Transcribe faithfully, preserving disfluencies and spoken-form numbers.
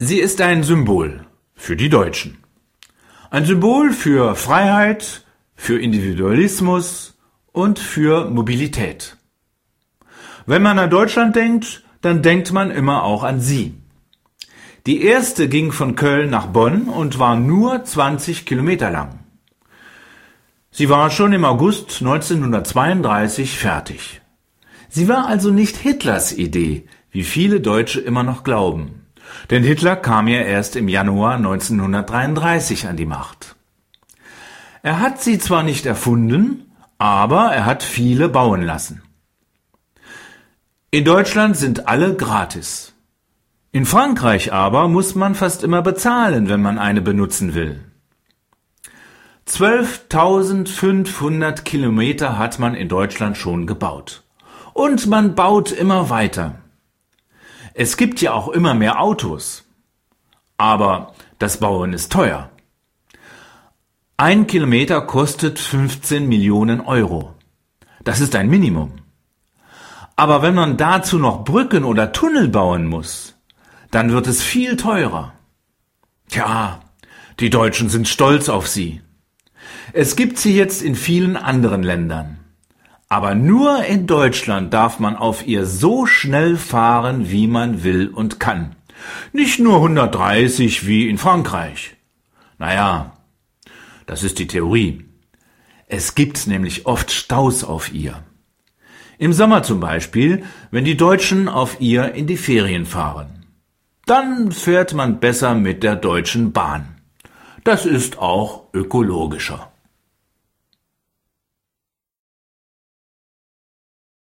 Sie ist ein Symbol für die Deutschen. Ein Symbol für Freiheit, für Individualismus und für Mobilität. Wenn man an Deutschland denkt, dann denkt man immer auch an sie. Die erste ging von Köln nach Bonn und war nur zwanzig Kilometer lang. Sie war schon im August neunzehnhundertzweiunddreißig fertig. Sie war also nicht Hitlers Idee, wie viele Deutsche immer noch glauben. Denn Hitler kam ja erst im Januar neunzehnhundertdreiunddreißig an die Macht. Er hat sie zwar nicht erfunden, aber er hat viele bauen lassen. In Deutschland sind alle gratis. In Frankreich aber muss man fast immer bezahlen, wenn man eine benutzen will. zwölftausendfünfhundert Kilometer hat man in Deutschland schon gebaut. Und man baut immer weiter. Es gibt ja auch immer mehr Autos. Aber das Bauen ist teuer. Ein Kilometer kostet fünfzehn Millionen Euro. Das ist ein Minimum. Aber wenn man dazu noch Brücken oder Tunnel bauen muss, dann wird es viel teurer. Tja, die Deutschen sind stolz auf sie. Es gibt sie jetzt in vielen anderen Ländern. Aber nur in Deutschland darf man auf ihr so schnell fahren, wie man will und kann. Nicht nur hundertdreißig wie in Frankreich. Naja, das ist die Theorie. Es gibt nämlich oft Staus auf ihr. Im Sommer zum Beispiel, wenn die Deutschen auf ihr in die Ferien fahren. Dann fährt man besser mit der Deutschen Bahn. Das ist auch ökologischer.